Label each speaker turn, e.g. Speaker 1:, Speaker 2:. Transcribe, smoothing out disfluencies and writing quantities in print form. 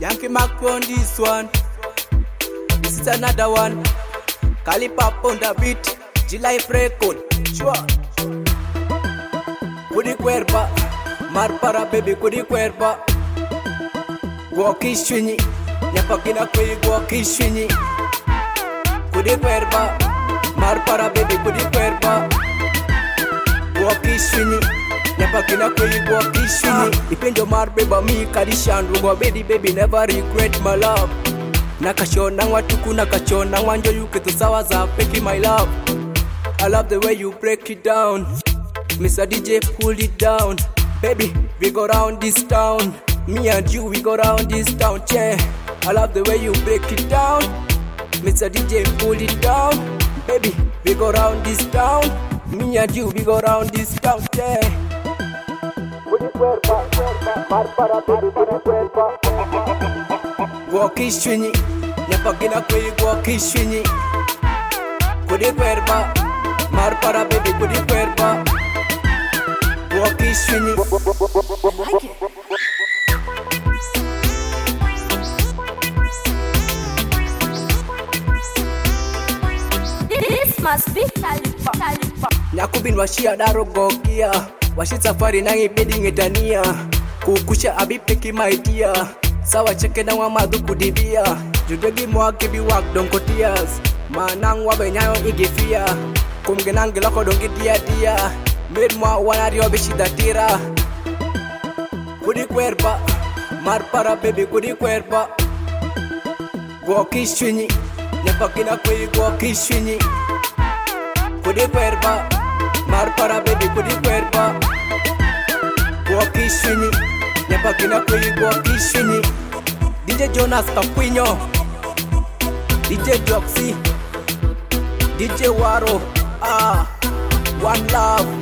Speaker 1: Yankee Mac on this one. This is another one. Kali Pop on the beat. G-Life record. Sure. Kudi cuerpa. Mar para baby kudi cuerpa. Guakishwini. Nyapakina kwe guakishwini. Kudi cuerpa. Mar para baby kudi cuerpa. Guakishwini. Nyapakina kwe guakishwini. Ipenjo mar beba mi kadishandu. Gwa baby never regret my love. Nakashona watuku nakachona wanjo yuketo sawa za peki my love. I love the way you break it down. Mr. DJ pull it down. Baby, we go round this town. Me and you, we go round this town, yeah. I love the way you break it down. Mr. DJ pull it down. Baby, we go round this town. Me and you, we go round this town, yeah. Guakishwini. Nyapakina kwe guakishwini. Kudi cuerpa. Mar para baby kudi cuerpa. Guakishwini.
Speaker 2: This must be Khalifa.
Speaker 1: Nyakubin washia daro gogia. Washi safari nangi pedi ngetania. Kukusha abipeki maitia. Sawa cheke na wamadu kudibia. Judegi mwaki biwak donko tears. Manang wabenyayo igifia. Kumgenangi loko donki dia. Made mwa wanario beshidatira. Kudi cuerpa. Mar para baby kudi cuerpa. Guakishwini. Nyapakina kwe guakishwini. Kudi cuerpa. Mar para baby kudi cuerpa. Guakishwini. Nyapakina kwe guakishwini. DJ Jonas Kapuinho, DJ Joxy, DJ Waro, One Love.